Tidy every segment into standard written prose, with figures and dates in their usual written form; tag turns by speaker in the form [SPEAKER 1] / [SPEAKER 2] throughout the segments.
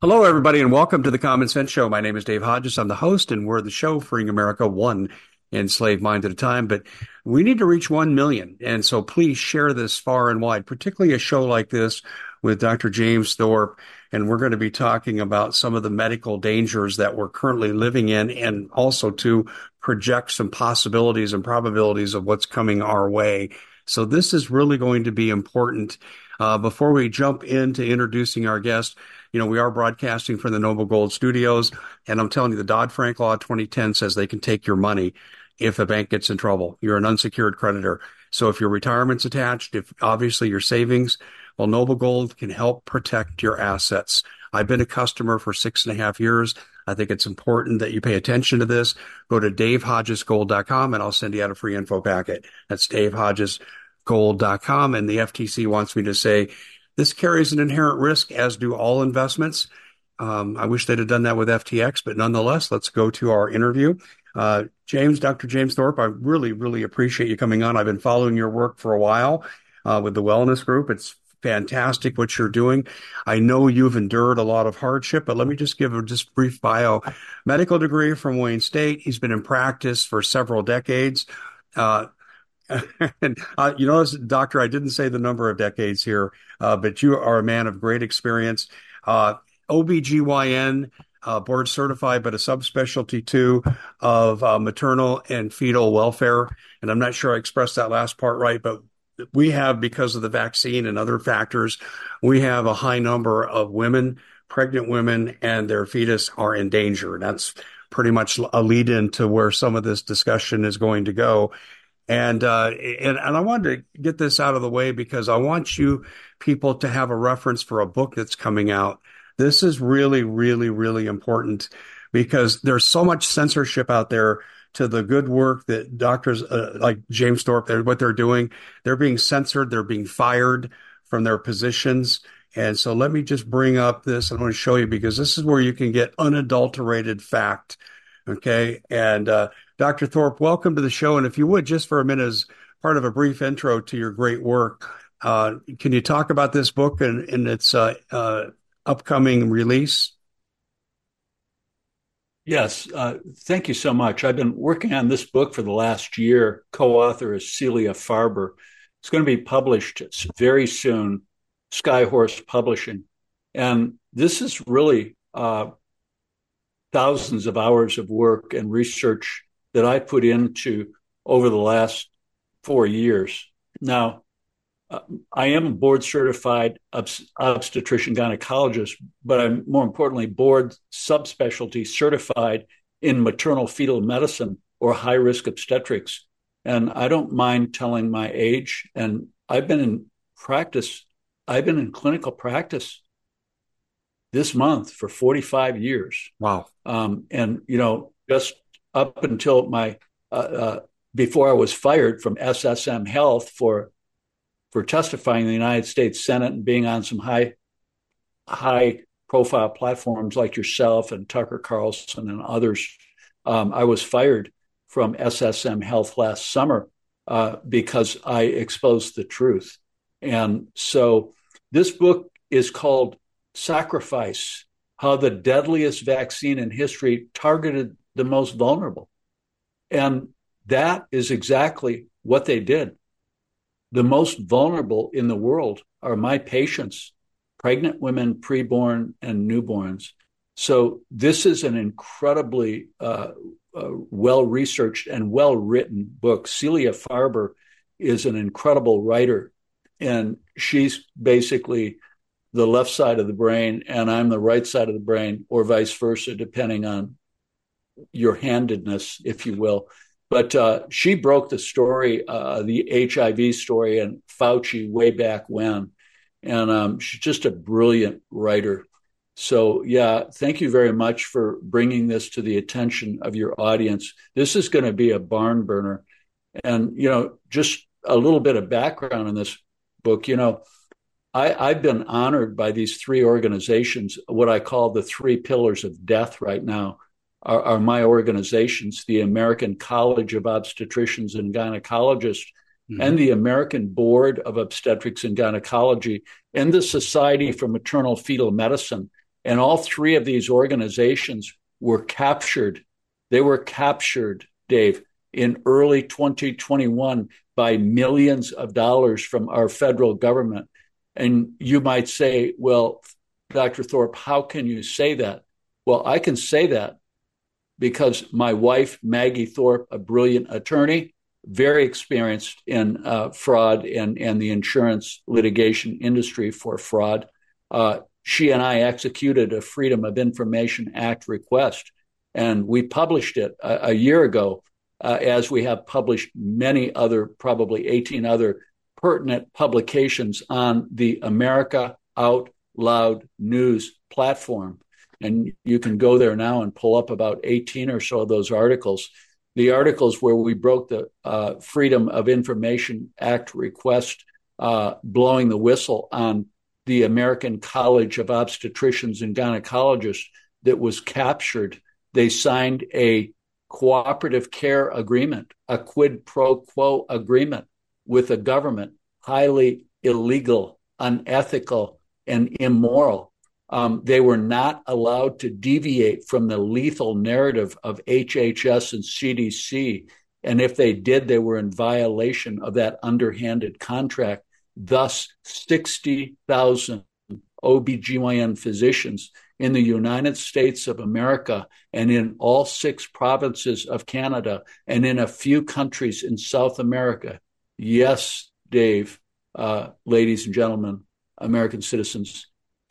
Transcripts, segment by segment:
[SPEAKER 1] Hello, everybody, and welcome to the Common Sense Show. My name is Dave Hodges. I'm the host, and we're the show freeing America one enslaved mind at a time. But we need to reach 1 million. And so please share this far and wide, particularly a show like this with Dr. James Thorpe. And we're going to be talking about some of the medical dangers that we're currently living in, and also to project some possibilities and probabilities of what's coming our way. So this is really going to be important. Before we jump into introducing our guest, we are broadcasting from the Noble Gold Studios, and I'm telling you, the Dodd-Frank Law 2010 says they can take your money if a bank gets in trouble. You're an unsecured creditor. So if your retirement's attached, if obviously your savings, well, Noble Gold can help protect your assets. I've been a customer for 6.5 years. I think it's important that you pay attention to this. Go to davehodgesgold.com, and I'll send you out a free info packet. That's davehodgesgold.com, and the FTC wants me to say, this carries an inherent risk, as do all investments. I wish they'd have done that with FTX, but nonetheless, let's go to our interview. Dr. James Thorpe, I really, really appreciate you coming on. I've been following your work for a while with the Wellness Group. It's fantastic what you're doing. I know you've endured a lot of hardship, but let me just give a brief bio. Medical degree from Wayne State. He's been in practice for several decades. And doctor, I didn't say the number of decades here, but you are a man of great experience. OBGYN, board certified, but a subspecialty too of maternal and fetal welfare. And I'm not sure I expressed that last part right, but we have, because of the vaccine and other factors, we have a high number of women, pregnant women, and their fetus are in danger. That's pretty much a lead in to where some of this discussion is going to go. And I wanted to get this out of the way because I want you people to have a reference for a book that's coming out. This is really, really, really important because there's so much censorship out there to the good work that doctors like James Thorpe, what they're doing. They're being censored. They're being fired from their positions. And so let me just bring up this. I want to show you because this is where you can get unadulterated fact. Okay. And Dr. Thorpe, welcome to the show. And if you would, just for a minute, as part of a brief intro to your great work, can you talk about this book and its upcoming release?
[SPEAKER 2] Yes. Thank you so much. I've been working on this book for the last year. Co-author is Celia Farber. It's going to be published very soon, Skyhorse Publishing. And this is really thousands of hours of work and research that I put into over the last 4 years. Now, I am a board certified obstetrician gynecologist, but I'm more importantly board subspecialty certified in maternal fetal medicine or high risk obstetrics. And I don't mind telling my age. And I've been in clinical practice this month for 45 years.
[SPEAKER 1] Wow.
[SPEAKER 2] And, just up until before I was fired from SSM Health for testifying in the United States Senate and being on some high profile platforms like yourself and Tucker Carlson and others. I was fired from SSM Health last summer because I exposed the truth. And so this book is called Sacrifice: How the Deadliest Vaccine in History Targeted the Most Vulnerable. And that is exactly what they did. The most vulnerable in the world are my patients, pregnant women, preborn, and newborns. So this is an incredibly well-researched and well-written book. Celia Farber is an incredible writer, and she's basically the left side of the brain, and I'm the right side of the brain, or vice versa, depending on your handedness, if you will. But she broke the story, the HIV story, and Fauci way back when. And she's just a brilliant writer. So, yeah, thank you very much for bringing this to the attention of your audience. This is going to be a barn burner. And, just a little bit of background in this book, I've been honored by these three organizations. What I call the three pillars of death right now are my organizations: the American College of Obstetricians and Gynecologists, and the American Board of Obstetrics and Gynecology, and the Society for Maternal Fetal Medicine. And all three of these organizations were captured. They were captured, Dave, in early 2021 by millions of dollars from our federal government. And you might say, well, Dr. Thorp, how can you say that? Well, I can say that because my wife, Maggie Thorp, a brilliant attorney, very experienced in fraud and the insurance litigation industry for fraud, she and I executed a Freedom of Information Act request, and we published it a year ago, as we have published many other, probably 18 other pertinent publications on the America Out Loud News platform. And you can go there now and pull up about 18 or so of those articles. The articles where we broke the Freedom of Information Act request, blowing the whistle on the American College of Obstetricians and Gynecologists that was captured. They signed a cooperative care agreement, a quid pro quo agreement with the government, highly illegal, unethical, and immoral. They were not allowed to deviate from the lethal narrative of HHS and CDC. And if they did, they were in violation of that underhanded contract. Thus, 60,000 OBGYN physicians in the United States of America and in all 6 provinces of Canada and in a few countries in South America. Yes, Dave, ladies and gentlemen, American citizens,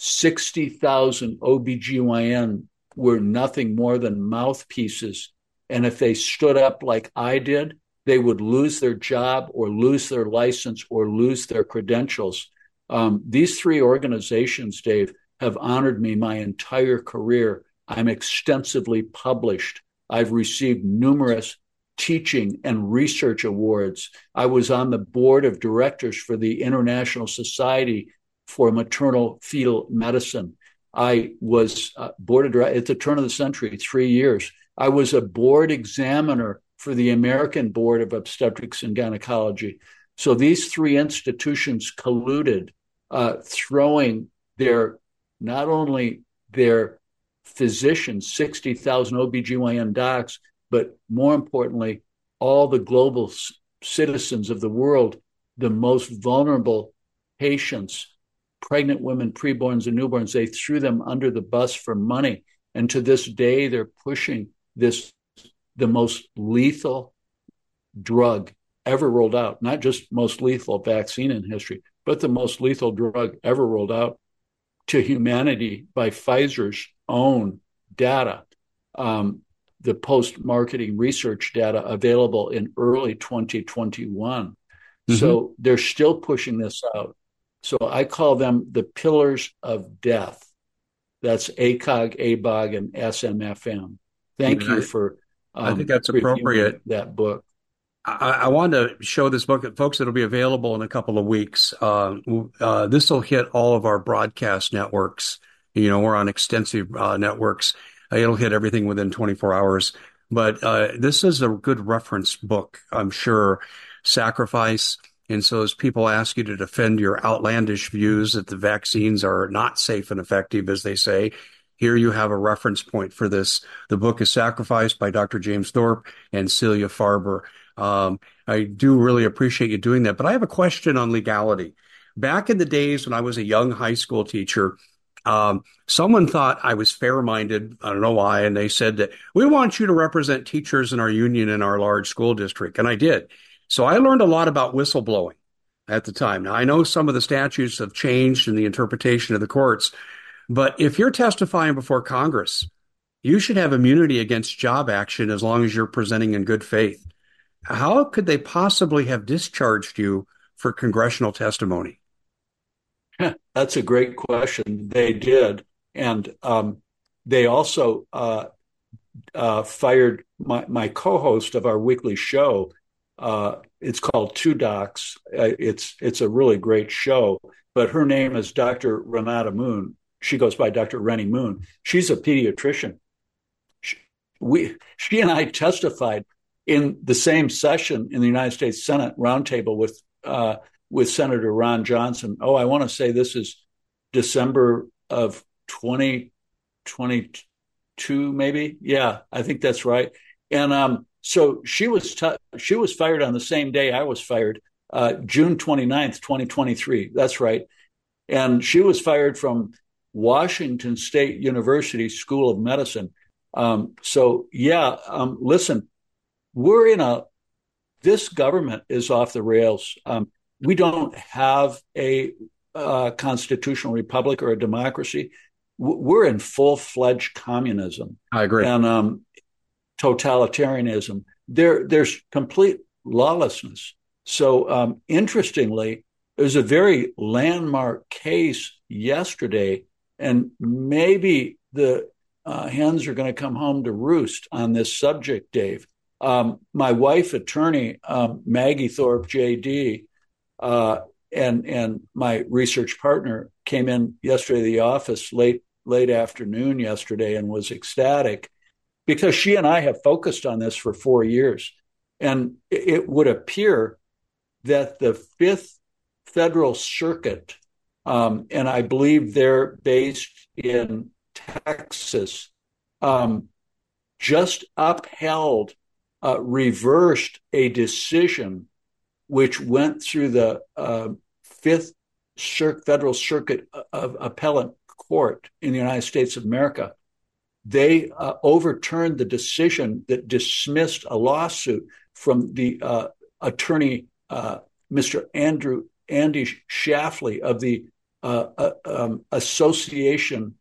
[SPEAKER 2] 60,000 OBGYN were nothing more than mouthpieces. And if they stood up like I did, they would lose their job or lose their license or lose their credentials. These 3 organizations, Dave, have honored me my entire career. I'm extensively published. I've received numerous teaching and research awards. I was on the board of directors for the International Society for Maternal Fetal Medicine. I was board of directors at the turn of the century, 3 years. I was a board examiner for the American Board of Obstetrics and Gynecology. So these 3 institutions colluded, throwing not only their physicians, 60,000 OBGYN docs, but more importantly, all the global citizens of the world, the most vulnerable patients, pregnant women, preborns, and newborns, they threw them under the bus for money. And to this day, they're pushing the most lethal drug ever rolled out, not just most lethal vaccine in history, but the most lethal drug ever rolled out to humanity by Pfizer's own data, the post-marketing research data available in early 2021. Mm-hmm. So they're still pushing this out. So I call them the pillars of death. That's ACOG, ABOG, and SMFM. Thank you for
[SPEAKER 1] I think that's appropriate.
[SPEAKER 2] That book.
[SPEAKER 1] I wanted to show this book, folks. It'll be available in a couple of weeks. This will hit all of our broadcast networks. We're on extensive networks. It'll hit everything within 24 hours. But this is a good reference book, I'm sure. Sacrifice. And so as people ask you to defend your outlandish views that the vaccines are not safe and effective, as they say, here you have a reference point for this. The book is Sacrifice by Dr. James Thorp and Celia Farber. I do really appreciate you doing that. But I have a question on legality. Back in the days when I was a young high school teacher, someone thought I was fair-minded. I don't know why. And they said that we want you to represent teachers in our union in our large school district. And I did. So I learned a lot about whistleblowing at the time. Now, I know some of the statutes have changed in the interpretation of the courts, but if you're testifying before Congress, you should have immunity against job action as long as you're presenting in good faith. How could they possibly have discharged you for congressional testimony?
[SPEAKER 2] That's a great question. They did. And they also fired my co-host of our weekly show. It's called Two Docs. It's a really great show, but her name is Dr. Renata Moon. She goes by Dr. Rennie Moon. She's a pediatrician. She and I testified in the same session in the United States Senate roundtable with Senator Ron Johnson. Oh, I want to say this is December of 2020, 22, maybe. Yeah, I think that's right. And so she was fired on the same day I was fired, June 29th, 2023. That's right. And she was fired from Washington State University School of Medicine. Listen, we're in this government is off the rails. We don't have a constitutional republic or a democracy. We're in full-fledged communism.
[SPEAKER 1] I agree.
[SPEAKER 2] And totalitarianism. There's complete lawlessness. So interestingly, there's a very landmark case yesterday, and maybe the hens are going to come home to roost on this subject, Dave. My wife, attorney Maggie Thorpe, JD, and my research partner came in yesterday to the office late afternoon yesterday and was ecstatic because she and I have focused on this for 4 years. And it would appear that the Fifth Federal Circuit, and I believe they're based in Texas, just upheld, reversed a decision which went through the Fifth Federal Circuit of Appellate Court in the United States of America. They overturned the decision that dismissed a lawsuit from the attorney, Mr. Andy Shafley of the Association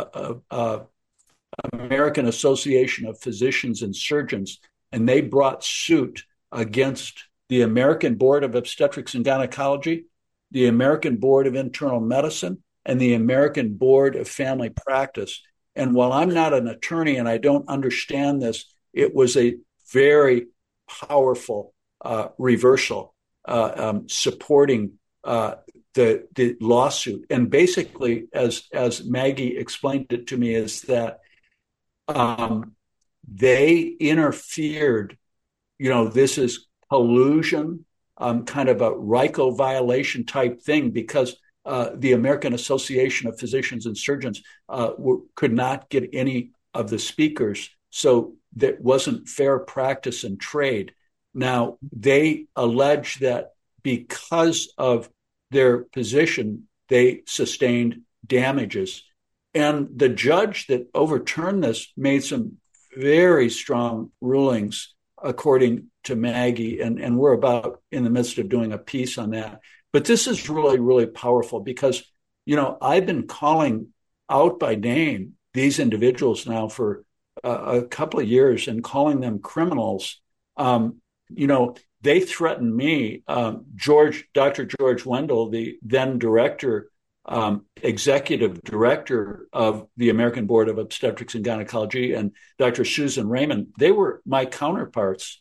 [SPEAKER 2] American Association of Physicians and Surgeons, and they brought suit against the American Board of Obstetrics and Gynecology, the American Board of Internal Medicine, and the American Board of Family Practice. And while I'm not an attorney and I don't understand this, it was a very powerful reversal supporting the lawsuit. And basically, as Maggie explained it to me, is that they interfered. This is collusion, kind of a RICO violation type thing, because the American Association of Physicians and Surgeons could not get any of the speakers. So that wasn't fair practice and trade. Now, they allege that because of their position, they sustained damages. And the judge that overturned this made some very strong rulings, according to Maggie, and we're about in the midst of doing a piece on that. But this is really, really powerful because, I've been calling out by name these individuals now for a couple of years and calling them criminals. They threatened me. Dr. George Wendell, the then executive director of the American Board of Obstetrics and Gynecology, and Dr. Susan Raymond, they were my counterparts.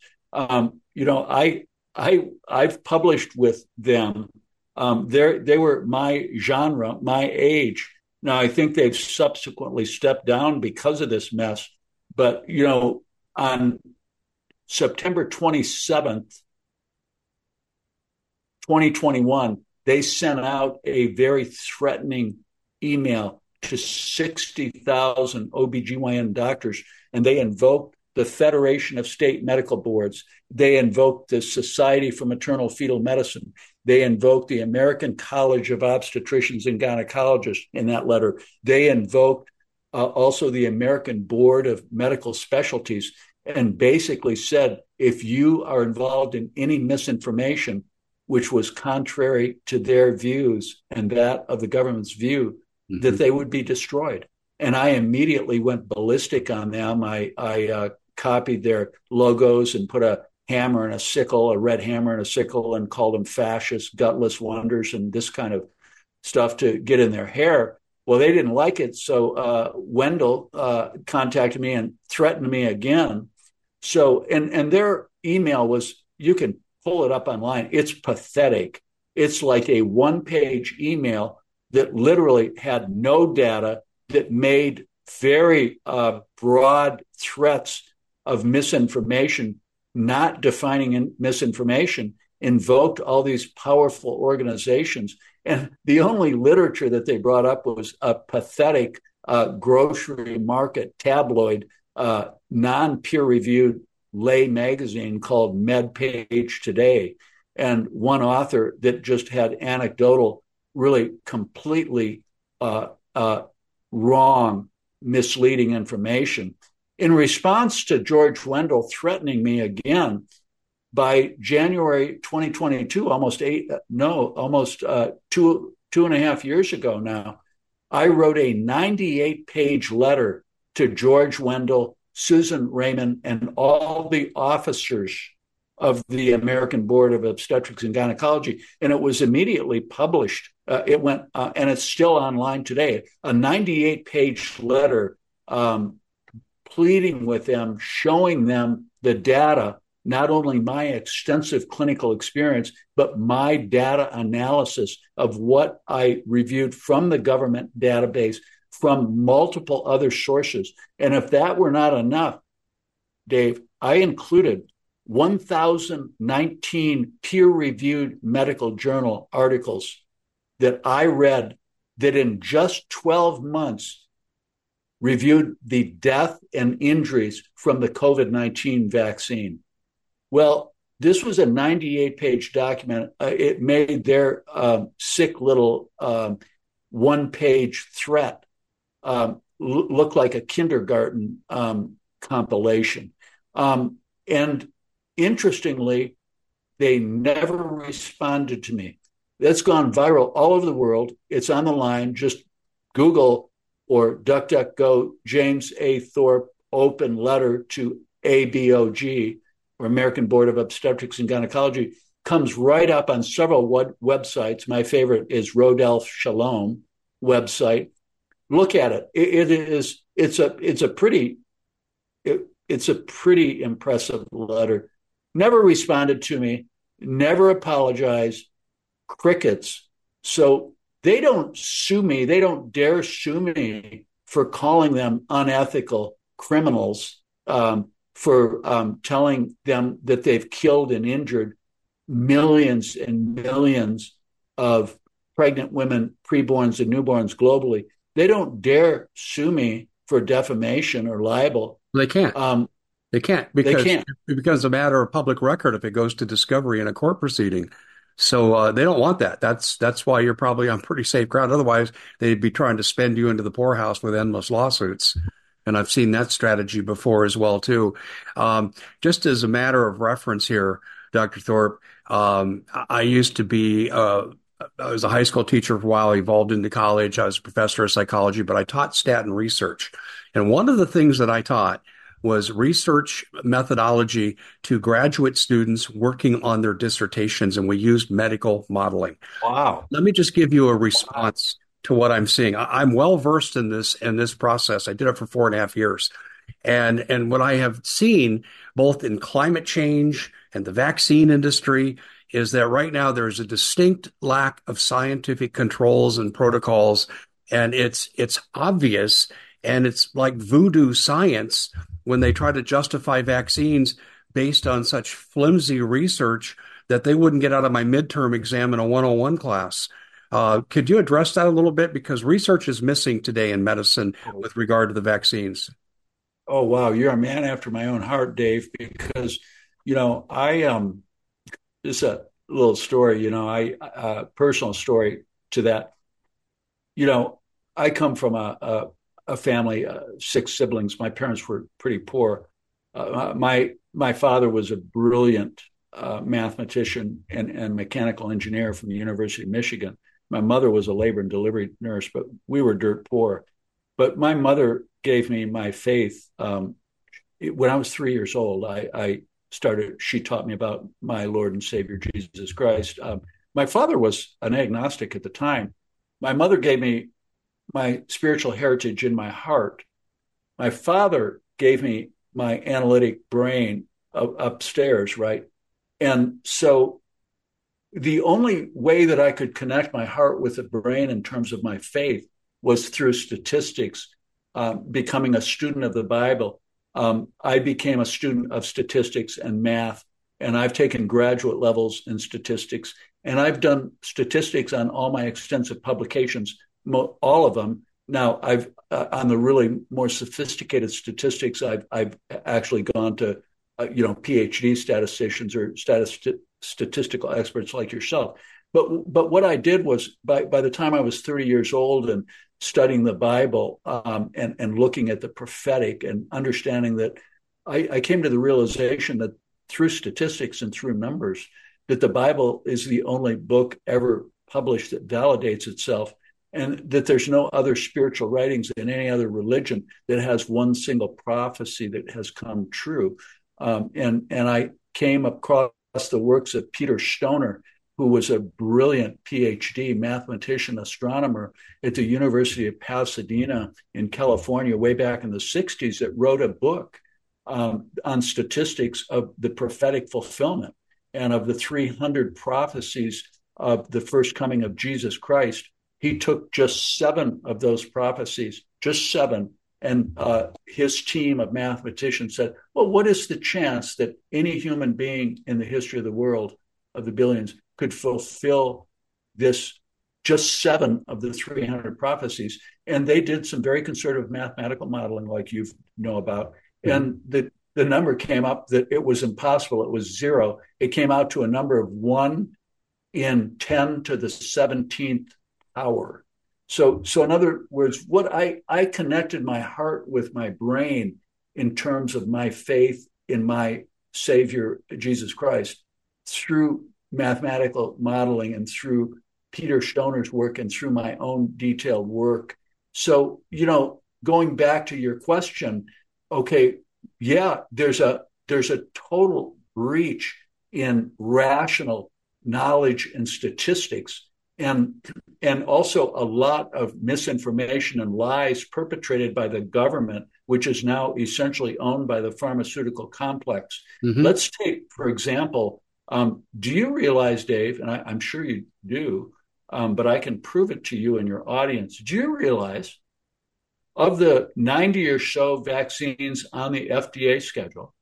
[SPEAKER 2] I've published with them. They were my genre, my age. Now, I think they've subsequently stepped down because of this mess. But, on September 27th, 2021, they sent out a very threatening email to 60,000 OBGYN doctors, and they invoked the Federation of State Medical Boards. They invoked the Society for Maternal Fetal Medicine. They invoked the American College of Obstetricians and Gynecologists in that letter. They invoked also the American Board of Medical Specialties, and basically said, if you are involved in any misinformation, which was contrary to their views and that of the government's view, that they would be destroyed. And I immediately went ballistic on them. I copied their logos and put a hammer and a sickle, a red hammer and a sickle, and called them fascist, gutless wonders, and this kind of stuff to get in their hair. Well, they didn't like it. So Wendell contacted me and threatened me again. So, and their email was, you can pull it up online. It's pathetic. It's like a one-page email that literally had no data, that made very broad threats of misinformation, not defining misinformation, invoked all these powerful organizations. And the only literature that they brought up was a pathetic grocery market tabloid, non-peer-reviewed lay magazine called MedPage Today, and one author that just had anecdotal, really completely wrong, misleading information. In response to George Wendell threatening me again, by January 2022, almost 2.5 years ago now, I wrote a 98-page letter to George Wendell, Susan Raymond, and all the officers of the American Board of Obstetrics and Gynecology, and it was immediately published. It went, and it's still online today, a 98-page letter pleading with them, showing them the data, not only my extensive clinical experience, but my data analysis of what I reviewed from the government database, from multiple other sources. And if that were not enough, Dave, I included 1,019 peer-reviewed medical journal articles that I read that in just 12 months reviewed the death and injuries from the COVID-19 vaccine. Well, this was a 98-page document. It made their sick little one-page threat look like a kindergarten compilation. And interestingly, they never responded to me. That's gone viral all over the world. It's on the line. Just Google or DuckDuckGo James A. Thorpe open letter to ABOG, or American Board of Obstetrics and Gynecology, comes right up on several websites. My favorite is Rodolphe Shalom website. Look at it. It's a pretty impressive letter. Never responded to me, never apologized, crickets. So they don't sue me. They don't dare sue me for calling them unethical criminals, for telling them that they've killed and injured millions and millions of pregnant women, preborns, and newborns globally. They don't dare sue me for defamation or libel.
[SPEAKER 1] They can't. They can't because it becomes a matter of public record if it goes to discovery in a court proceeding. So they don't want that. That's why you're probably on pretty safe ground. Otherwise, they'd be trying to spend you into the poorhouse with endless lawsuits. And I've seen that strategy before as well, too. Just as a matter of reference here, Dr. Thorpe, I used to be, I was a high school teacher for a while, evolved into college. I was a professor of psychology, but I taught stat and research. And one of the things that I taught was research methodology to graduate students working on their dissertations, and we used medical modeling.
[SPEAKER 2] Wow.
[SPEAKER 1] Let me just give you a response to what I'm seeing. I'm well versed in this process. I did it for 4.5 years. And what I have seen both in climate change and the vaccine industry is that right now there's a distinct lack of scientific controls and protocols, and it's obvious, and it's like voodoo science when they try to justify vaccines based on such flimsy research that they wouldn't get out of my midterm exam in a 101 class. Could you address that a little bit? Because research is missing today in medicine with regard to the vaccines.
[SPEAKER 2] Oh, wow. You're a man after my own heart, Dave, because, just a little story, personal story to that. I come from a family, 6 siblings. My parents were pretty poor. My father was a brilliant mathematician and mechanical engineer from the University of Michigan. My mother was a labor and delivery nurse, but we were dirt poor. But my mother gave me my faith. When I was 3 years old, she taught me about my Lord and Savior, Jesus Christ. My father was an agnostic at the time. My mother gave me my spiritual heritage in my heart. My father gave me my analytic brain upstairs, right? And so the only way that I could connect my heart with the brain in terms of my faith was through statistics, becoming a student of the Bible. I became a student of statistics and math, and I've taken graduate levels in statistics, and I've done statistics on all my extensive publications, all of them Now, I've on the really more sophisticated statistics, I've actually gone to PhD statisticians or statistical experts like yourself. But what I did was by the time I was 30 years old and studying the Bible and looking at the prophetic and understanding that I came to the realization that through statistics and through numbers that the Bible is the only book ever published that validates itself, and that there's no other spiritual writings in any other religion that has one single prophecy that has come true. And I came across the works of Peter Stoner, who was a brilliant PhD mathematician, astronomer at the University of Pasadena in California way back in the 60s, that wrote a book on statistics of the prophetic fulfillment. And of the 300 prophecies of the first coming of Jesus Christ, he took just 7 of those prophecies, just 7. And his team of mathematicians said, well, what is the chance that any human being in the history of the world, of the billions, could fulfill this, just 7 of the 300 prophecies? And they did some very conservative mathematical modeling, like you know about. And the number came up that it was impossible. It was 0. It came out to a number of 1 in 10 to the 17th power. So in other words, what I connected my heart with my brain in terms of my faith in my Savior, Jesus Christ, through mathematical modeling and through Peter Stoner's work and through my own detailed work. So, going back to your question, okay, yeah, there's a total breach in rational knowledge and statistics, and also a lot of misinformation and lies perpetrated by the government, which is now essentially owned by the pharmaceutical complex. Mm-hmm. Let's take, for example, do you realize, Dave, and I'm sure you do, but I can prove it to you and your audience, do you realize of the 90 or so vaccines on the FDA schedule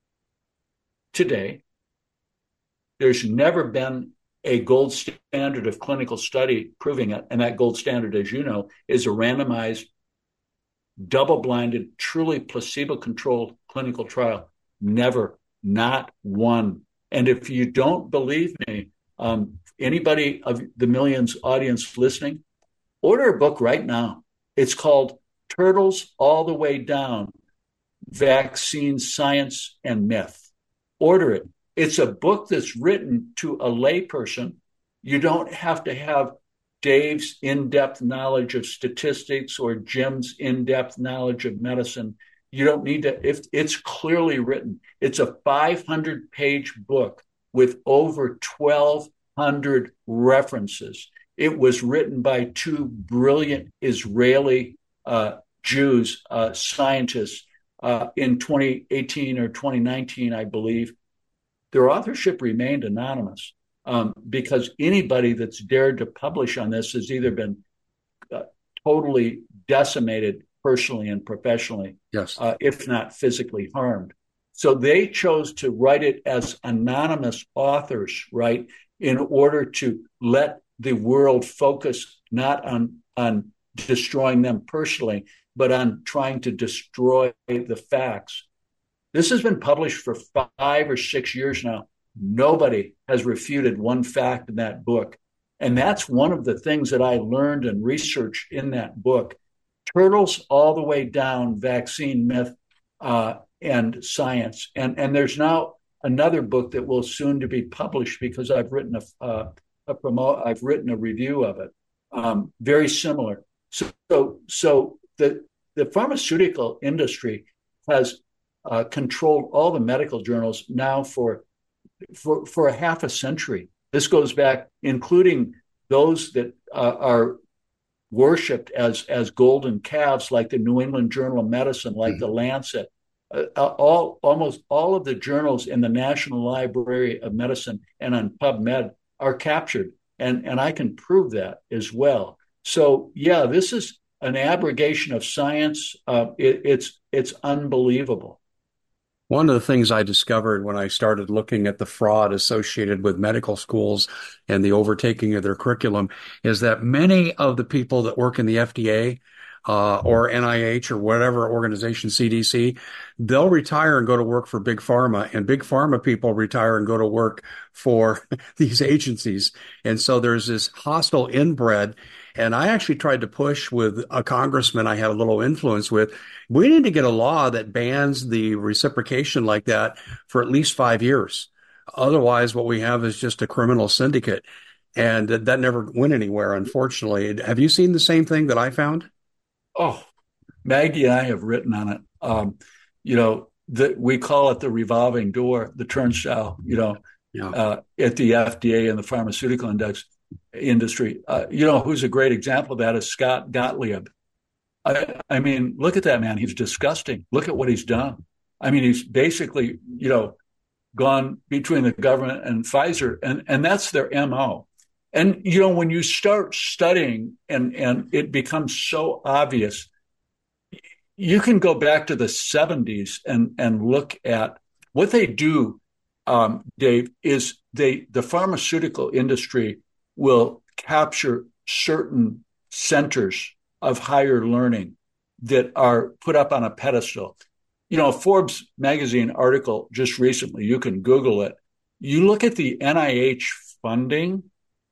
[SPEAKER 2] today, there's never been a gold standard of clinical study proving it. And that gold standard, as you know, is a randomized, double-blinded, truly placebo-controlled clinical trial. Never, not one. And if you don't believe me, anybody of the millions audience listening, order a book right now. It's called Turtles All the Way Down, Vaccine Science and Myth. Order it. It's a book that's written to a layperson. You don't have to have Dave's in-depth knowledge of statistics or Jim's in-depth knowledge of medicine. You don't need to, if it's clearly written. It's a 500-page book with over 1,200 references. It was written by 2 brilliant Israeli Jews, scientists, in 2018 or 2019, I believe. Their authorship remained anonymous because anybody that's dared to publish on this has either been totally decimated personally and professionally, yes, if not physically harmed. So they chose to write it as anonymous authors, right, in order to let the world focus not on destroying them personally, but on trying to destroy the facts. This has been published for 5 or 6 years now. Nobody has refuted one fact in that book. And that's one of the things that I learned and researched in that book. Turtles All the Way Down, Vaccine Myth and Science. And there's now another book that will soon to be published because I've written I've written a review of it. Very similar. So the pharmaceutical industry has controlled all the medical journals now for a half a century. This goes back, including those that are worshipped as golden calves, like the New England Journal of Medicine, like the Lancet. Almost all of the journals in the National Library of Medicine and on PubMed are captured, and I can prove that as well. So yeah, this is an abrogation of science. It's unbelievable.
[SPEAKER 1] One of the things I discovered when I started looking at the fraud associated with medical schools and the overtaking of their curriculum is that many of the people that work in the FDA or NIH or whatever organization, CDC, they'll retire and go to work for Big Pharma, and Big Pharma people retire and go to work for these agencies. And so there's this hostile inbred. And I actually tried to push with a congressman I had a little influence with. We need to get a law that bans the reciprocation like that for at least 5 years. Otherwise, what we have is just a criminal syndicate. And that never went anywhere, unfortunately. Have you seen the same thing that I found?
[SPEAKER 2] Oh, Maggie and I have written on it. We call it the revolving door, the turnstile,
[SPEAKER 1] Yeah.
[SPEAKER 2] at the FDA and the pharmaceutical industry. Who's a great example of that is Scott Gottlieb. I mean, look at that man. He's disgusting. Look at what he's done. I mean, he's basically, gone between the government and Pfizer, and that's their MO. And, when you start studying and it becomes so obvious, you can go back to the 70s and look at what they do, Dave, is the pharmaceutical industry will capture certain centers of higher learning that are put up on a pedestal. A Forbes magazine article just recently, you can Google it. You look at the NIH funding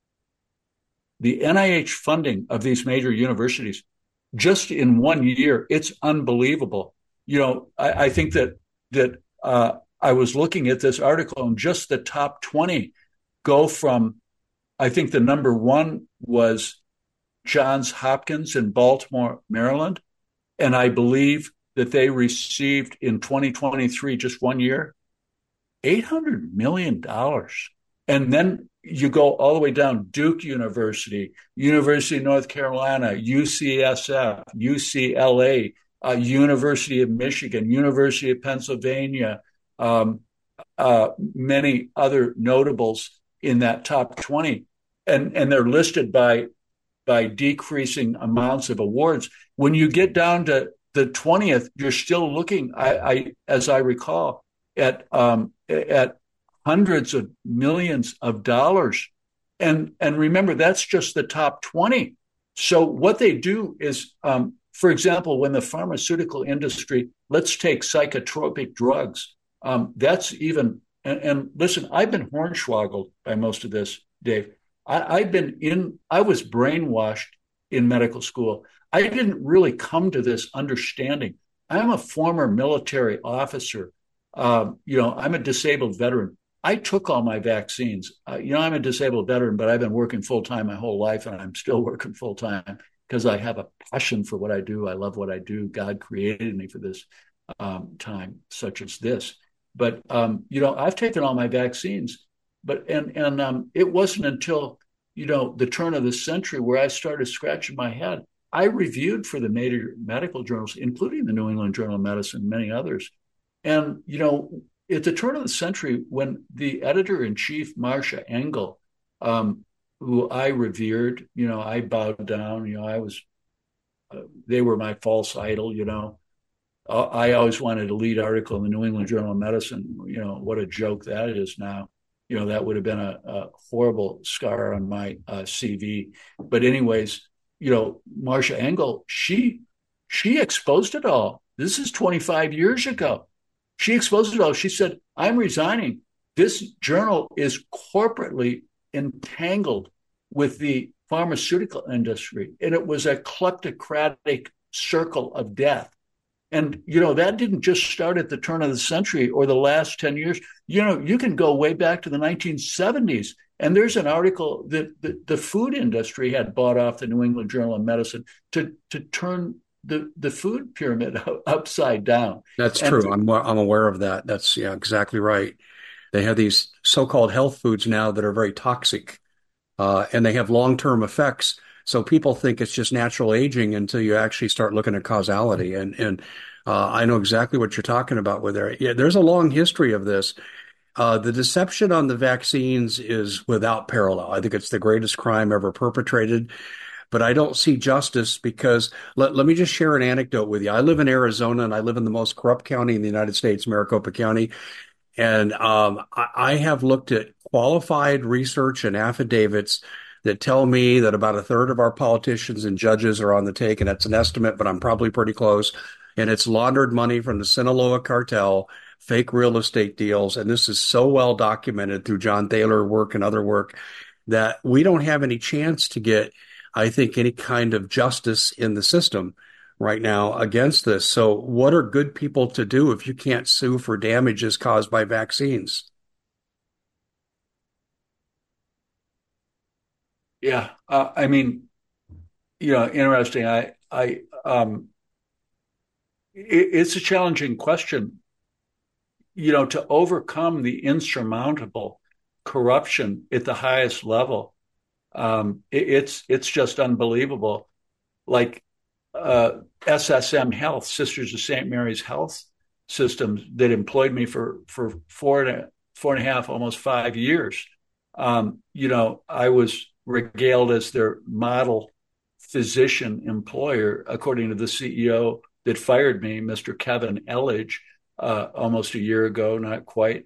[SPEAKER 2] of these major universities, just in 1 year, it's unbelievable. I think that I was looking at this article, and just the top 20 go from, I think the number one was Johns Hopkins in Baltimore, Maryland. And I believe that they received in 2023, just 1 year, $800 million. And then you go all the way down: Duke University, University of North Carolina, UCSF, UCLA, University of Michigan, University of Pennsylvania, many other notables in that top 20. And they're listed by decreasing amounts of awards. When you get down to the 20th, you're still looking, as I recall, at hundreds of millions of dollars. And remember, that's just the top 20. So what they do is, for example, when the pharmaceutical industry, let's take psychotropic drugs, that's even, and listen, I've been hornswoggled by most of this, Dave. I was brainwashed in medical school. I didn't really come to this understanding. I'm a former military officer. I'm a disabled veteran. I took all my vaccines. I'm a disabled veteran, but I've been working full time my whole life, and I'm still working full time because I have a passion for what I do. I love what I do. God created me for this time, such as this. But I've taken all my vaccines. But it wasn't until the turn of the century where I started scratching my head. I reviewed for the major medical journals, including the New England Journal of Medicine, and many others. And at the turn of the century, when the editor-in-chief, Marcia Engel, who I revered, I bowed down. They were my false idol. I always wanted a lead article in the New England Journal of Medicine. What a joke that is now. That would have been a horrible scar on my CV. But anyways, Marcia Engel, she exposed it all. This is 25 years ago. She exposed it all. She said, I'm resigning. This journal is corporately entangled with the pharmaceutical industry, and it was a kleptocratic circle of death. And, that didn't just start at the turn of the century or the last 10 years. You can go way back to the 1970s. And there's an article that the food industry had bought off the New England Journal of Medicine to turn the food pyramid upside down.
[SPEAKER 1] That's true. I'm aware of that. That's exactly right. They have these so-called health foods now that are very toxic, and they have long-term effects. So people think it's just natural aging until you actually start looking at causality. And I know exactly what you're talking about with there. Yeah, there's a long history of this. The deception on the vaccines is without parallel. I think it's the greatest crime ever perpetrated. But I don't see justice because let me just share an anecdote with you. I live in Arizona, and I live in the most corrupt county in the United States, Maricopa County. And I have looked at qualified research and affidavits that tell me that about a third of our politicians and judges are on the take, and that's an estimate, but I'm probably pretty close. And it's laundered money from the Sinaloa cartel, fake real estate deals. And this is so well documented through John Thaler work and other work that we don't have any chance to get, I think, any kind of justice in the system right now against this. So what are good people to do if you can't sue for damages caused by vaccines?
[SPEAKER 2] Yeah, I mean, interesting. It's a challenging question, to overcome the insurmountable corruption at the highest level. It's just unbelievable. Like SSM Health, Sisters of St. Mary's Health Systems, that employed me for four and a half, almost 5 years. I was regaled as their model physician employer, according to the CEO that fired me, Mr. Kevin Elledge, almost a year ago, not quite,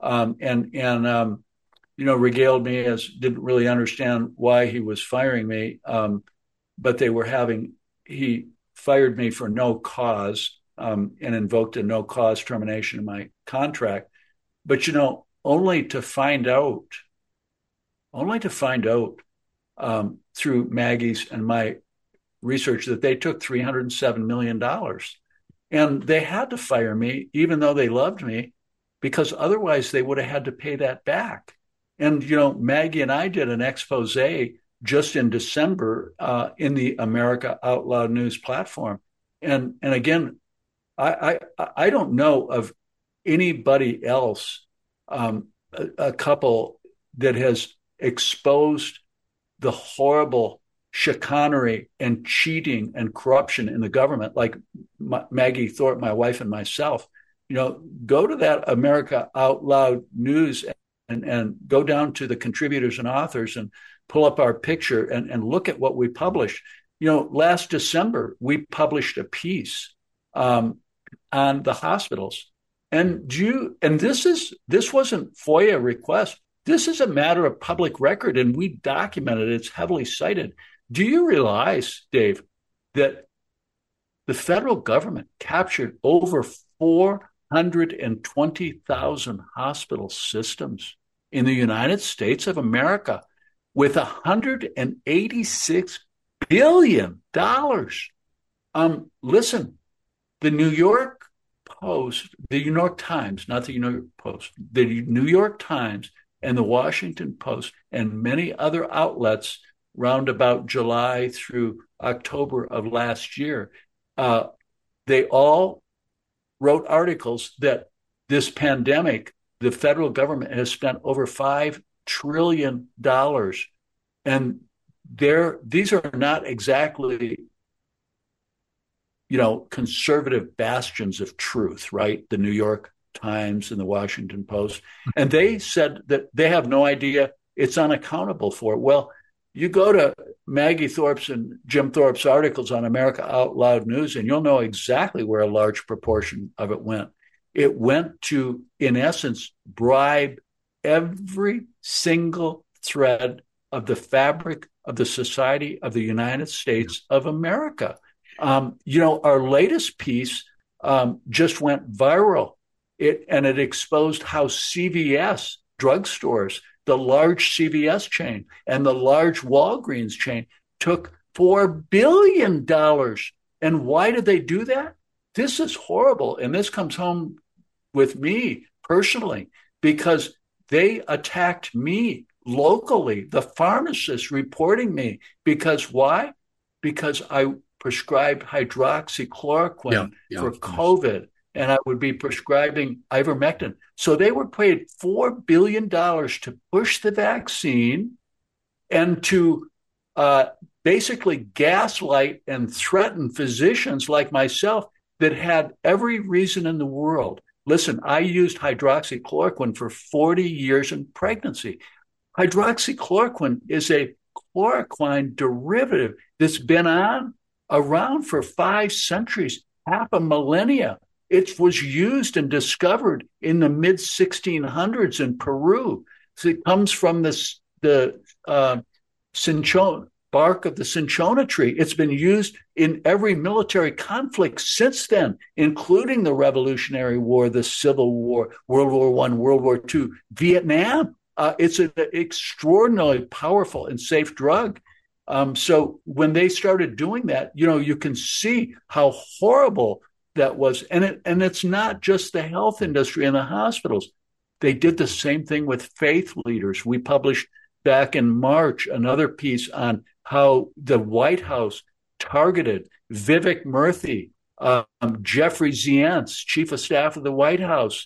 [SPEAKER 2] regaled me as didn't really understand why he was firing me, but he fired me for no cause, and invoked a no cause termination of my contract. But only to find out through Maggie's and my research that they took $307 million. And they had to fire me, even though they loved me, because otherwise they would have had to pay that back. And, Maggie and I did an expose just in December in the America Out Loud News platform. And again, I don't know of anybody else, a couple that has exposed the horrible chicanery and cheating and corruption in the government, like Maggie Thorpe, my wife, and myself. Go to that America Out Loud News and go down to the contributors and authors and pull up our picture and look at what we published. Last December, we published a piece on the hospitals. And this wasn't FOIA request. This is a matter of public record, and we documented it. It's heavily cited. Do you realize, Dave, that the federal government captured over 420,000 hospital systems in the United States of America with $186 billion? Listen, the New York Post, the New York Times, not the New York Post, the New York Times and the Washington Post and many other outlets round about July through October of last year, they all wrote articles that this pandemic, the federal government has spent over $5 trillion. And these are not exactly, conservative bastions of truth, right? The New York Times and the Washington Post. And they said that they have no idea, it's unaccountable for it. Well, you go to Maggie Thorpe's and Jim Thorpe's articles on America Out Loud News, and you'll know exactly where a large proportion of it went. It went to, in essence, bribe every single thread of the fabric of the society of the United States of America. Our latest piece just went viral. It exposed how CVS drugstores, the large CVS chain and the large Walgreens chain, took $4 billion. And why did they do that? This is horrible. And this comes home with me personally, because they attacked me locally, the pharmacists reporting me. Because why? Because I prescribed hydroxychloroquine for COVID. And I would be prescribing ivermectin. So they were paid $4 billion to push the vaccine and to basically gaslight and threaten physicians like myself that had every reason in the world. Listen, I used hydroxychloroquine for 40 years in pregnancy. Hydroxychloroquine is a chloroquine derivative that's been around for 5 centuries, half a millennia. It was used and discovered in the mid 1600s in Peru. So it comes from the Cinchona, bark of the cinchona tree. It's been used in every military conflict since then, including the Revolutionary War, the Civil War, World War I, World War II, Vietnam. It's an extraordinarily powerful and safe drug. So when they started doing that, you can see how horrible that was. And it's not just the health industry and the hospitals. They did the same thing with faith leaders. We published back in March another piece on how the White House targeted Vivek Murthy, Jeffrey Zients, chief of staff of the White House,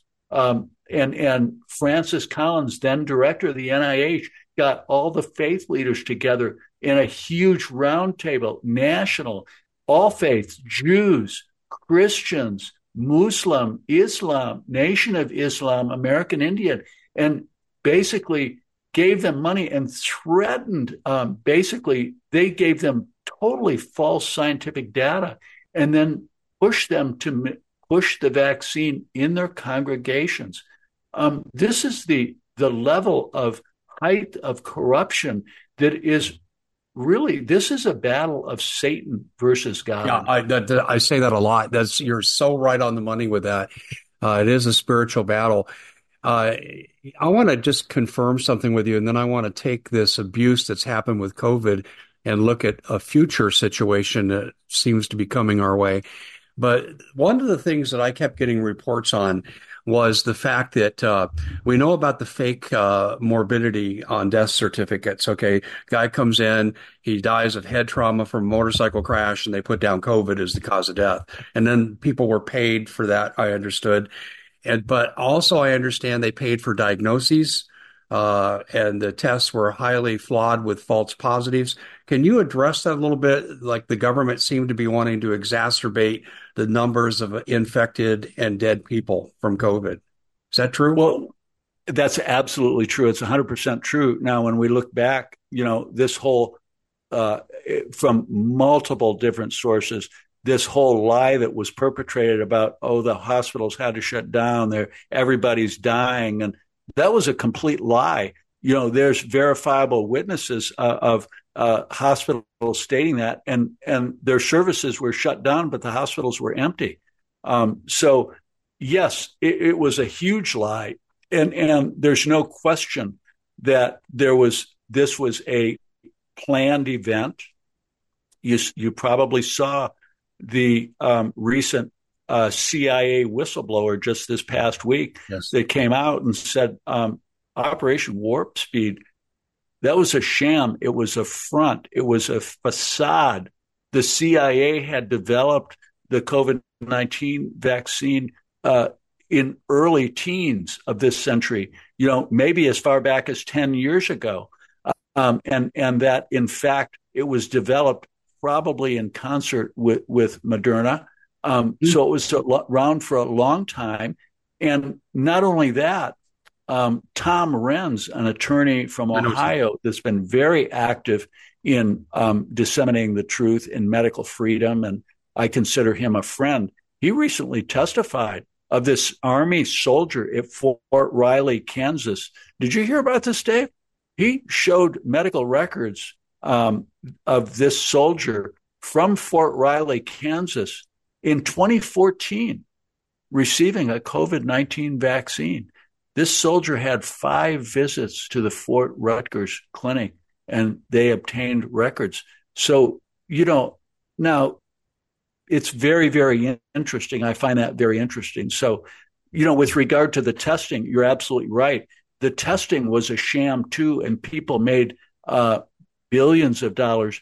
[SPEAKER 2] and Francis Collins, then director of the NIH, got all the faith leaders together in a huge roundtable, national, all faiths, Jews, Christians, Muslim, Islam, Nation of Islam, American Indian, and basically gave them money and threatened, basically, they gave them totally false scientific data and then pushed them to push the vaccine in their congregations. This is the level of height of corruption that is really, this is a battle of Satan versus God.
[SPEAKER 1] Yeah, I say that a lot. You're so right on the money with that. It is a spiritual battle. I want to just confirm something with you, and then I want to take this abuse that's happened with COVID and look at a future situation that seems to be coming our way. But one of the things that I kept getting reports on was the fact that we know about the fake morbidity on death certificates. Okay, guy comes in, he dies of head trauma from a motorcycle crash, and they put down COVID as the cause of death. And then people were paid for that, I understood. But also I understand they paid for diagnoses, and the tests were highly flawed with false positives. Can you address that a little bit? Like the government seemed to be wanting to exacerbate the numbers of infected and dead people from COVID. Is that true?
[SPEAKER 2] Well, that's absolutely true. It's 100% true. Now, when we look back, this whole, from multiple different sources, this whole lie that was perpetrated about, the hospitals had to shut down, everybody's dying. And that was a complete lie. There's verifiable witnesses of hospitals stating that, and their services were shut down, but the hospitals were empty. So yes, it was a huge lie. And there's no question that this was a planned event. You probably saw the recent CIA whistleblower just this past week.
[SPEAKER 1] Yes.
[SPEAKER 2] That came out and said Operation Warp Speed, that was a sham. It was a front. It was a facade. The CIA had developed the COVID-19 vaccine in early teens of this century, maybe as far back as 10 years ago. And that, in fact, it was developed probably in concert with Moderna. So it was around for a long time. And not only that, Tom Renz, an attorney from Ohio that's been very active in disseminating the truth in medical freedom, and I consider him a friend, he recently testified of this Army soldier at Fort Riley, Kansas. Did you hear about this, Dave? He showed medical records of this soldier from Fort Riley, Kansas, in 2014, receiving a COVID-19 vaccine. This soldier had 5 visits to the Fort Rutgers Clinic, and they obtained records. So, now it's very, very interesting. I find that very interesting. So, with regard to the testing, you're absolutely right. The testing was a sham too, and people made billions of dollars.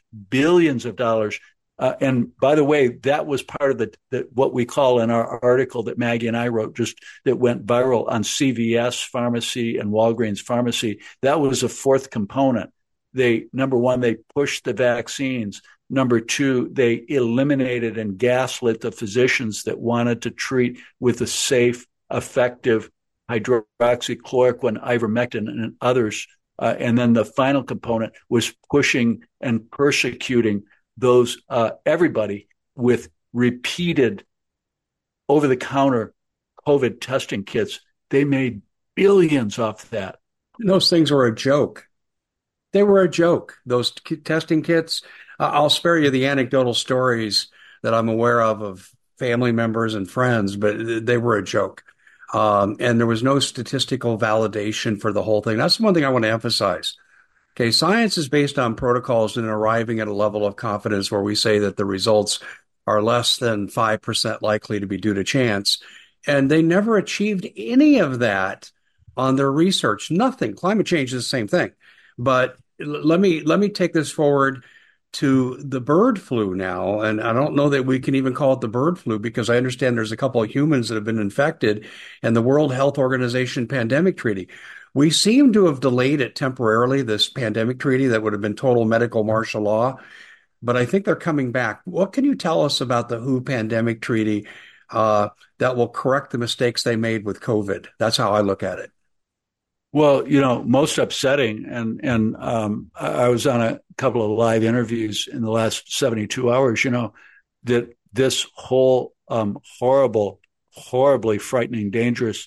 [SPEAKER 2] And by the way, that was part of the what we call in our article that Maggie and I wrote, just that went viral on CVS Pharmacy and Walgreens Pharmacy. That was a fourth component. Number one, they pushed the vaccines. Number two, they eliminated and gaslit the physicians that wanted to treat with a safe, effective hydroxychloroquine, ivermectin, and others. And then the final component was pushing and persecuting those everybody with repeated over-the-counter COVID testing kits. They made billions off that.
[SPEAKER 1] Those things were a joke. They were a joke. Those testing kits. I'll spare you the anecdotal stories that I'm aware of family members and friends, but they were a joke. And there was no statistical validation for the whole thing. That's one thing I want to emphasize. Okay, science is based on protocols and arriving at a level of confidence where we say that the results are less than 5% likely to be due to chance. And they never achieved any of that on their research. Nothing. Climate change is the same thing. But let me take this forward to the bird flu now. And I don't know that we can even call it the bird flu because I understand there's a couple of humans that have been infected and the World Health Organization pandemic treaty. We seem to have delayed it temporarily, this pandemic treaty that would have been total medical martial law, but I think they're coming back. What can you tell us about the WHO pandemic treaty that will correct the mistakes they made with COVID? That's how I look at it.
[SPEAKER 2] Well, most upsetting, and I was on a couple of live interviews in the last 72 hours, that this whole horribly frightening, dangerous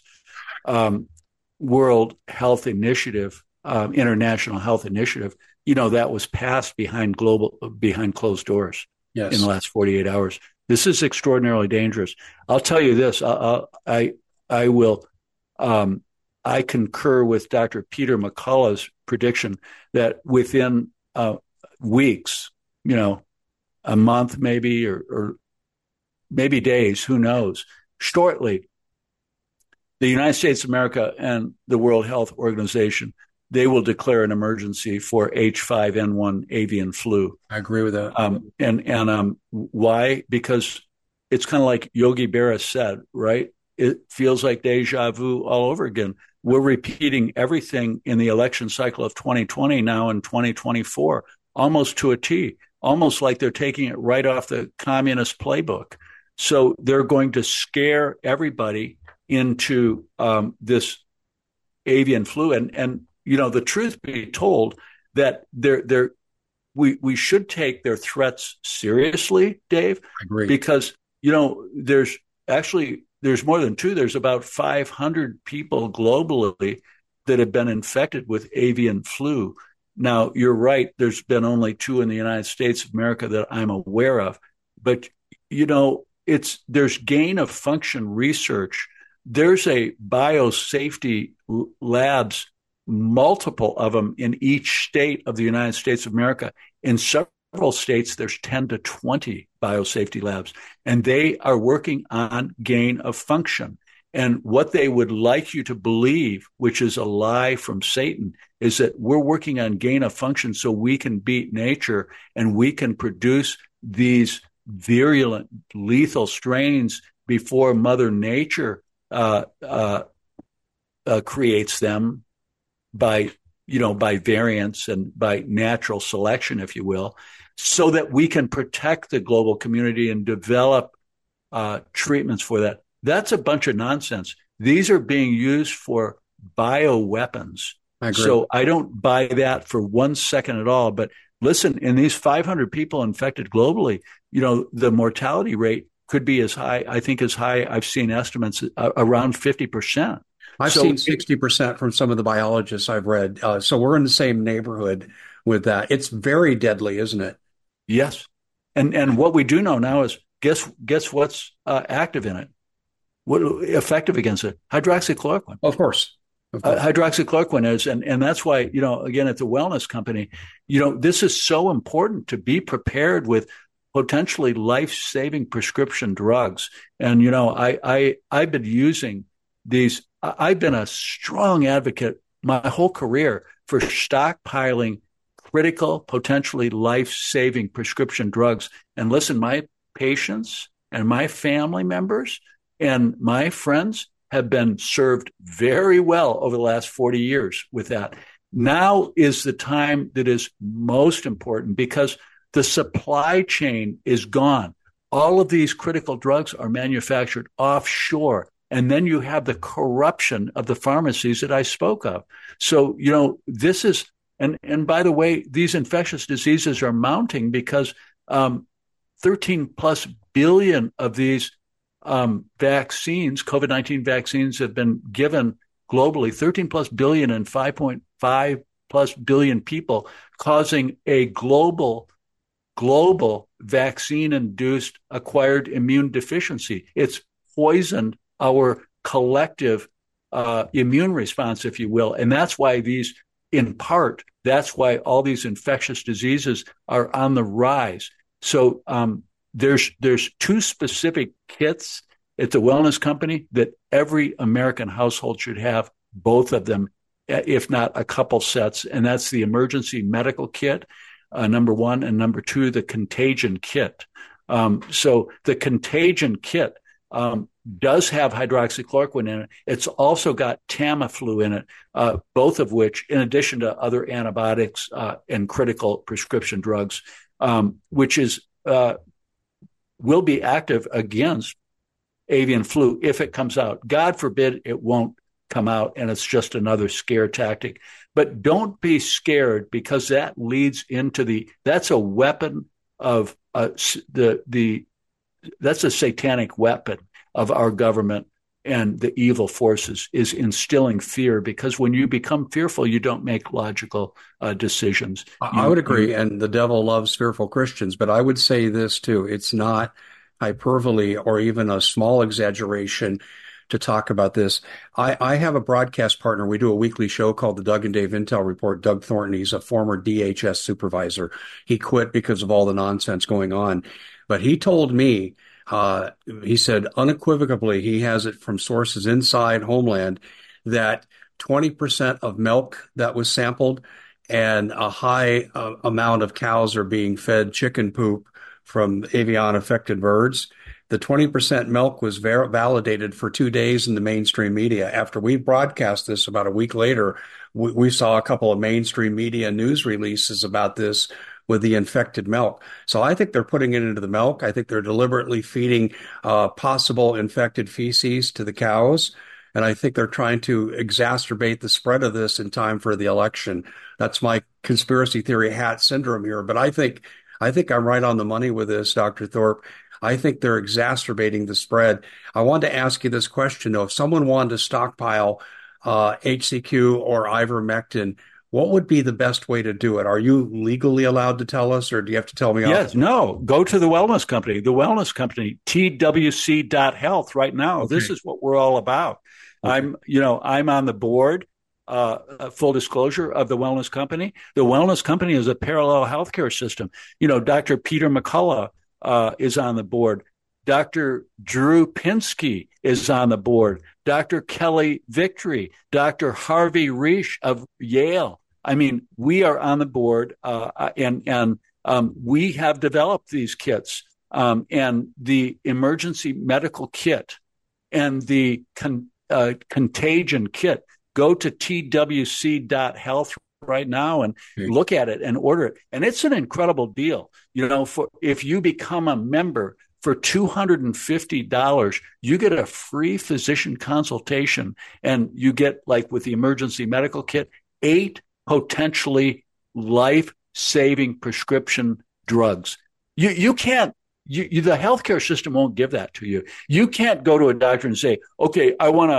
[SPEAKER 2] World Health Initiative, International Health Initiative, that was passed behind closed doors.
[SPEAKER 1] Yes.
[SPEAKER 2] In the last 48 hours. This is extraordinarily dangerous. I'll tell you this. I will. I concur with Dr. Peter McCullough's prediction that within weeks, a month maybe, or maybe days, who knows, shortly, the United States of America and the World Health Organization, they will declare an emergency for H5N1 avian flu.
[SPEAKER 1] I agree with that.
[SPEAKER 2] And why? Because it's kind of like Yogi Berra said, right? It feels like deja vu all over again. We're repeating everything in the election cycle of 2020 now in 2024, almost to a T, almost like they're taking it right off the communist playbook. So they're going to scare everybody into this avian flu. And the truth be told, that we should take their threats seriously, Dave.
[SPEAKER 1] I agree.
[SPEAKER 2] Because, there's more than two. There's about 500 people globally that have been infected with avian flu. Now, you're right. There's been only two in the United States of America that I'm aware of. But, there's gain of function research. There's a biosafety labs, multiple of them in each state of the United States of America. In several states, there's 10 to 20 biosafety labs, and they are working on gain of function. And what they would like you to believe, which is a lie from Satan, is that we're working on gain of function so we can beat nature and we can produce these virulent, lethal strains before Mother Nature creates them by variants and by natural selection, if you will, so that we can protect the global community and develop treatments for that. That's a bunch of nonsense. These are being used for bioweapons.
[SPEAKER 1] I agree.
[SPEAKER 2] So I don't buy that for 1 second at all. But listen, in these 500 people infected globally, the mortality rate could be as high, I've seen estimates around 50%.
[SPEAKER 1] I've seen 60% from some of the biologists I've read. So we're in the same neighborhood with that. It's very deadly, isn't it?
[SPEAKER 2] Yes. And what we do know now is guess what's active in it? What effective against it? Hydroxychloroquine.
[SPEAKER 1] Of course.
[SPEAKER 2] Hydroxychloroquine is, and that's why, again, at the wellness company, this is so important to be prepared with potentially life-saving prescription drugs. And, I've been using these. I've been a strong advocate my whole career for stockpiling critical, potentially life-saving prescription drugs. And listen, my patients and my family members and my friends have been served very well over the last 40 years with that. Now is the time that is most important because the supply chain is gone. All of these critical drugs are manufactured offshore. And then you have the corruption of the pharmacies that I spoke of. So, this is, and by the way, these infectious diseases are mounting because 13 plus billion of these vaccines, COVID-19 vaccines, have been given globally, 13 plus billion and 5.5 plus billion people, causing a global vaccine-induced acquired immune deficiency. It's poisoned our collective immune response, if you will. And that's why that's why all these infectious diseases are on the rise. So there's two specific kits at the Wellness Company that every American household should have, both of them, if not a couple sets. And that's the emergency medical kit, number one, and number two, the contagion kit. So the contagion kit does have hydroxychloroquine in it. It's also got Tamiflu in it, both of which, in addition to other antibiotics and critical prescription drugs, which will be active against avian flu if it comes out. God forbid it won't come out and it's just another scare tactic. But don't be scared, because that leads into that's a weapon of that's a satanic weapon of our government and the evil forces, is instilling fear, because when you become fearful, you don't make logical decisions.
[SPEAKER 1] I would agree. And the devil loves fearful Christians. But I would say this too. It's not hyperbole or even a small exaggeration to talk about this. I have a broadcast partner. We do a weekly show called the Doug and Dave Intel Report. Doug Thornton, he's a former DHS supervisor. He quit because of all the nonsense going on. But he told me, he said unequivocally, he has it from sources inside Homeland, that 20% of milk that was sampled and a high amount of cows are being fed chicken poop from avian affected birds. The 20% milk was validated for 2 days in the mainstream media. After we broadcast this, about a week later, we saw a couple of mainstream media news releases about this with the infected milk. So I think they're putting it into the milk. I think they're deliberately feeding possible infected feces to the cows. And I think they're trying to exacerbate the spread of this in time for the election. That's my conspiracy theory hat syndrome here. But I think I'm right on the money with this, Dr. Thorpe. I think they're exacerbating the spread. I wanted to ask you this question, though. If someone wanted to stockpile HCQ or ivermectin, what would be the best way to do it? Are you legally allowed to tell us, or do you have to tell me?
[SPEAKER 2] Yes, no. Go to the Wellness Company. The Wellness Company, twc.health right now. Okay. This is what we're all about. Okay. I'm on the board, full disclosure, of the Wellness Company. The Wellness Company is a parallel healthcare system. Dr. Peter McCullough is on the board. Dr. Drew Pinsky is on the board. Dr. Kelly Victory, Dr. Harvey Risch of Yale. I mean, we are on the board, and we have developed these kits, and the emergency medical kit and the contagion kit. Go to twc.health right now and look at it and order it. And it's an incredible deal. If you become a member for $250, you get a free physician consultation, and you get, like with the emergency medical kit, 8 potentially life-saving prescription drugs. You can't, the healthcare system won't give that to you. You can't go to a doctor and say, okay, I want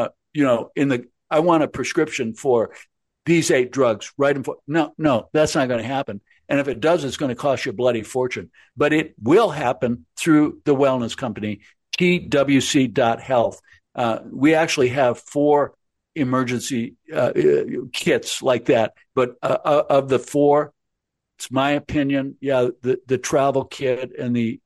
[SPEAKER 2] a prescription for these 8 drugs, right? No, that's not going to happen. And if it does, it's going to cost you a bloody fortune. But it will happen through the Wellness Company, twc.health. We actually have 4 emergency kits like that. But of the 4, it's my opinion, the travel kit and the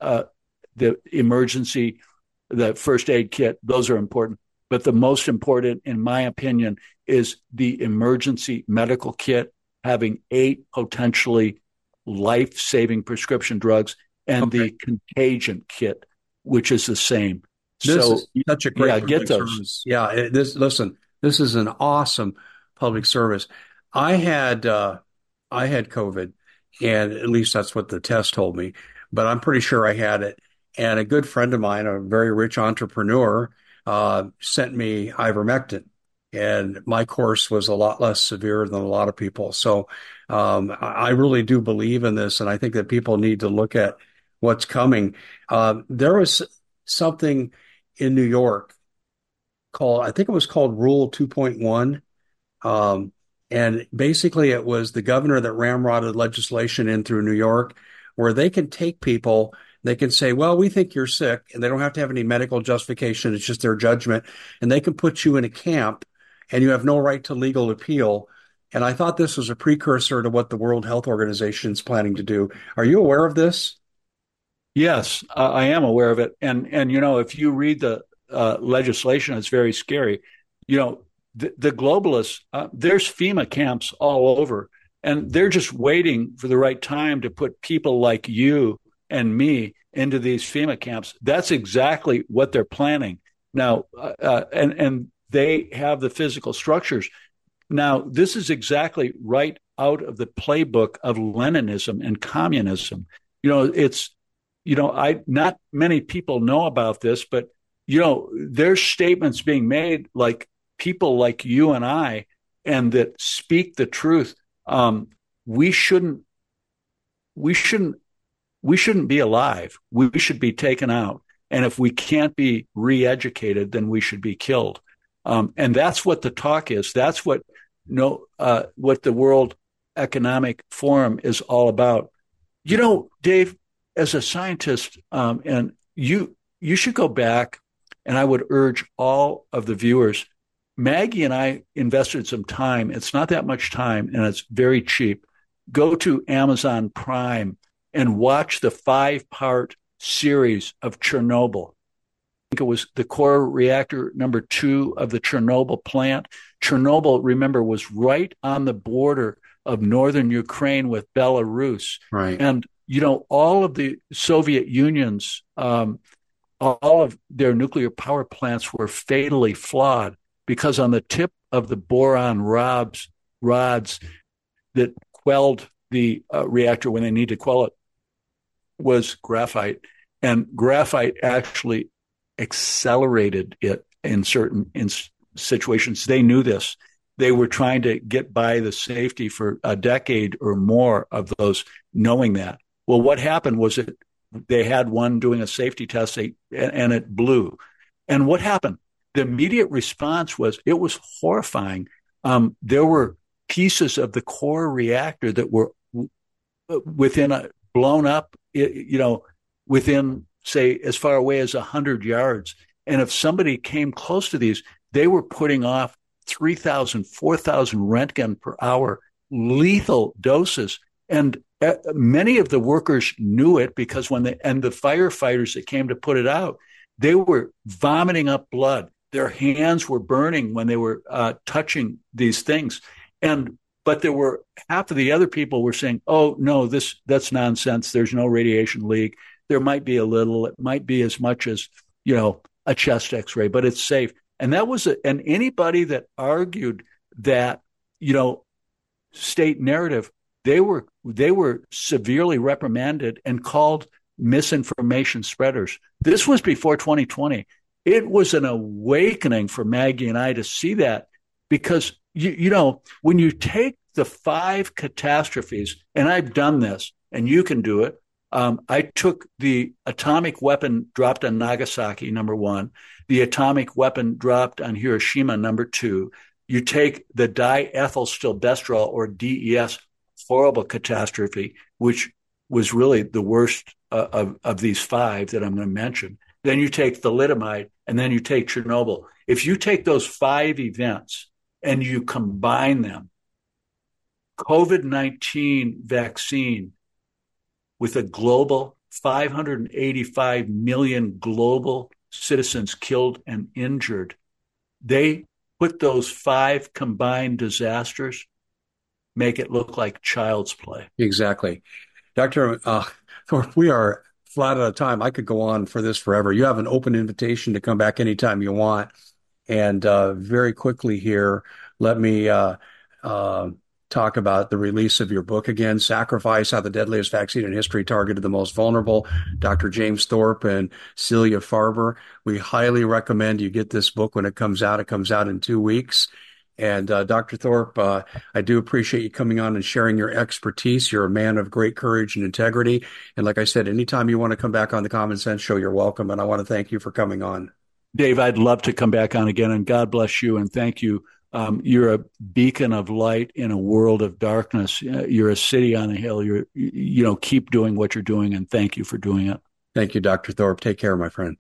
[SPEAKER 2] emergency, the first aid kit, those are important. But the most important, in my opinion, is the emergency medical kit, having 8 potentially life-saving prescription drugs, and the contagion kit, which is the same.
[SPEAKER 1] This is such a great
[SPEAKER 2] get those.
[SPEAKER 1] Service. Yeah, this is an awesome public service. I had COVID, and at least that's what the test told me, but I'm pretty sure I had it. And a good friend of mine, a very rich entrepreneur, sent me ivermectin. And my course was a lot less severe than a lot of people. So I really do believe in this, and I think that people need to look at what's coming. There was something in New York I think it was called Rule 2.1. And basically, it was the governor that ramrodded legislation in through New York, where they can take people, they can say, well, we think you're sick, and they don't have to have any medical justification. It's just their judgment. And they can put you in a camp, and you have no right to legal appeal. And I thought this was a precursor to what the World Health Organization is planning to do. Are you aware of this?
[SPEAKER 2] Yes, I am aware of it. And if you read the legislation, it's very scary. The globalists, there's FEMA camps all over, and they're just waiting for the right time to put people like you and me into these FEMA camps. That's exactly what they're planning now, and they have the physical structures. Now, this is exactly right out of the playbook of Leninism and communism. It's I not many people know about this, but there's statements being made like people like you and I, and that speak the truth. We shouldn't we shouldn't be alive. We should be taken out. And if we can't be re-educated, then we should be killed. And that's what the talk is. That's what what the World Economic Forum is all about. Dave, as a scientist, and you should go back, and I would urge all of the viewers. Maggie and I invested some time. It's not that much time, and it's very cheap. Go to Amazon Prime and watch the 5-part series of Chernobyl. I think it was the core reactor number 2 of the Chernobyl plant. Chernobyl, remember, was right on the border of northern Ukraine with Belarus.
[SPEAKER 1] Right.
[SPEAKER 2] And, all of the Soviet Union's, all of their nuclear power plants were fatally flawed because on the tip of the boron rods that quelled the reactor when they need to quell it was graphite. And graphite actually accelerated it in certain situations. They knew this. They were trying to get by the safety for a decade or more of those knowing that. Well, what happened was they had one doing a safety test and it blew. And what happened? The immediate response was it was horrifying. There were pieces of the core reactor that were blown up, within, say, as far away as 100 yards. And if somebody came close to these, they were putting off 3,000, 4,000 Roentgen per hour, lethal doses. And many of the workers knew it because the firefighters that came to put it out, they were vomiting up blood. Their hands were burning when they were touching these things. But there were half of the other people were saying, oh, no, that's nonsense. There's no radiation leak. There might be a little. It might be as much as, a chest X-ray, but it's safe. And that was and anybody that argued that, state narrative, they were severely reprimanded and called misinformation spreaders. This was before 2020. It was an awakening for Maggie and I to see that because, when you take the 5 catastrophes, and I've done this, and you can do it. I took the atomic weapon dropped on Nagasaki, number 1, the atomic weapon dropped on Hiroshima, number 2. You take the diethylstilbestrol, or DES, horrible catastrophe, which was really the worst of these 5 that I'm going to mention. Then you take thalidomide, and then you take Chernobyl. If you take those 5 events and you combine them, COVID-19 vaccine with a global 585 million global citizens killed and injured, they put those 5 combined disasters, make it look like child's play.
[SPEAKER 1] Exactly. Dr. Thorp, we are flat out of time. I could go on for this forever. You have an open invitation to come back anytime you want. And very quickly here, let me talk about the release of your book again, Sacrifice: How the Deadliest Vaccine in History Targeted the Most Vulnerable. Dr. James Thorp and Celia Farber. We highly recommend you get this book when it comes out. It comes out in 2 weeks. And Dr. Thorp, I do appreciate you coming on and sharing your expertise. You're a man of great courage and integrity. And like I said, anytime you want to come back on the Common Sense Show, you're welcome. And I want to thank you for coming on.
[SPEAKER 2] Dave, I'd love to come back on again, and God bless you. And thank you You're a beacon of light in a world of darkness. You're a city on a hill. Keep doing what you're doing, and thank you for doing it.
[SPEAKER 1] Thank you, Dr. Thorpe. Take care, my friend.